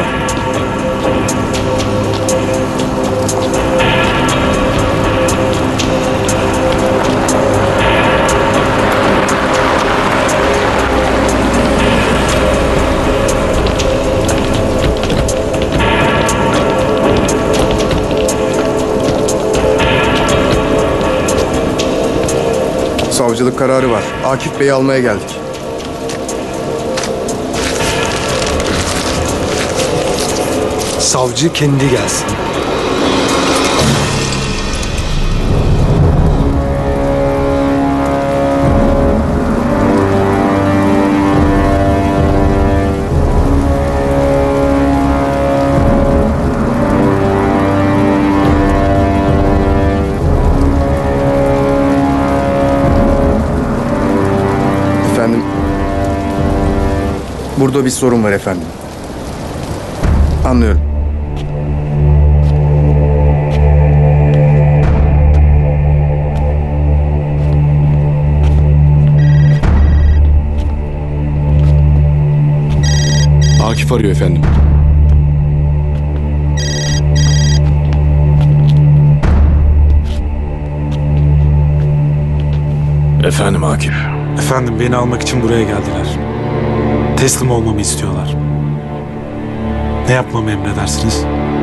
Savcılık kararı var. Akif Bey'i almaya geldik. Savcı kendi gelsin. Efendim, burada bir sorun var efendim. Anlıyorum. Akif arıyor efendim. Efendim Akif. Efendim, beni almak için buraya geldiler. Teslim olmamı istiyorlar. Ne yapmamı emredersiniz?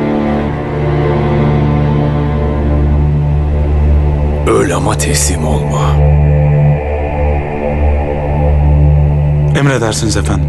Öl ama teslim olma. Emredersiniz efendim.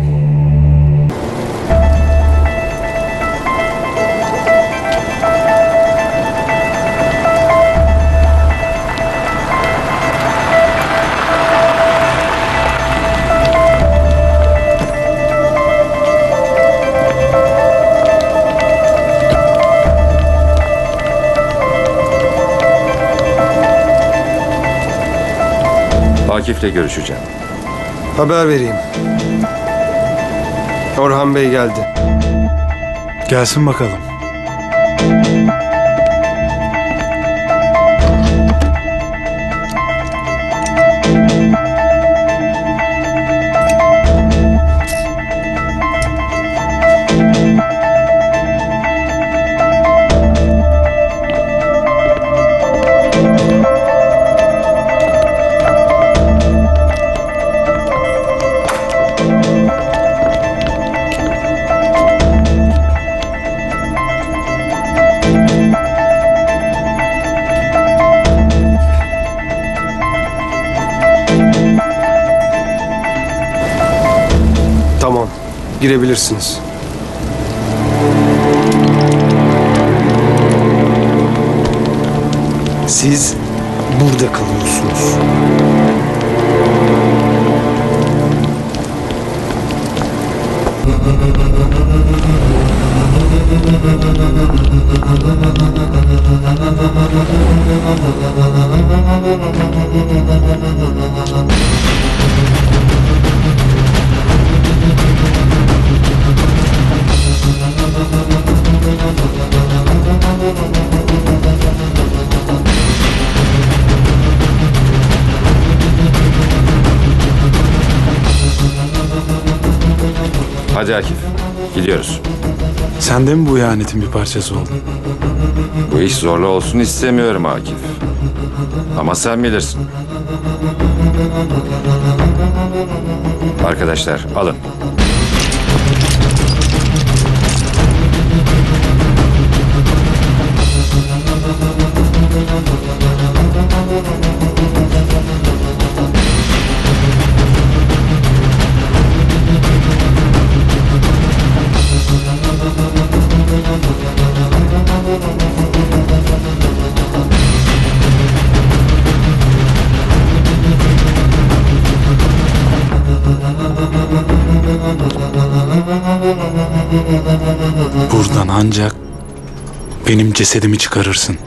Akif'le görüşeceğim. Haber vereyim. Orhan Bey geldi. Gelsin bakalım. Tamam, girebilirsiniz. Siz burada kalıyorsunuz. Hadi Akif, gidiyoruz. Sen de mi bu ihanetin bir parçası oldun? Bu iş zorlu olsun istemiyorum Akif. Ama sen bilirsin. Arkadaşlar alın. Buradan ancak benim cesedimi çıkarırsın.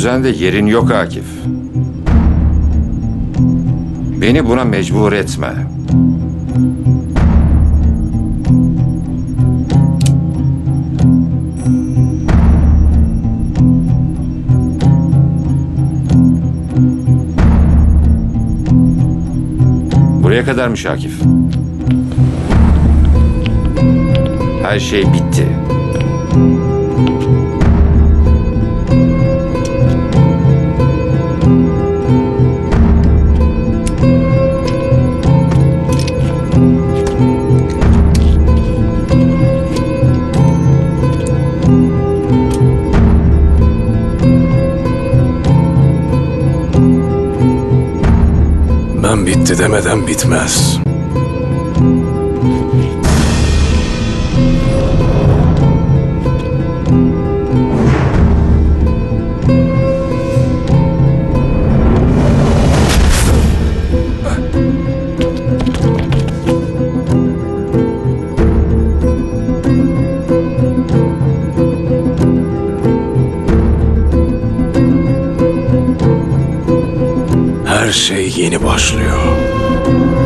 düzende yerin yok Akif. Beni buna mecbur etme. Buraya kadarmış Akif. Her şey bitti. Ben bitti demeden bitmez. Her şey yeni başlıyor.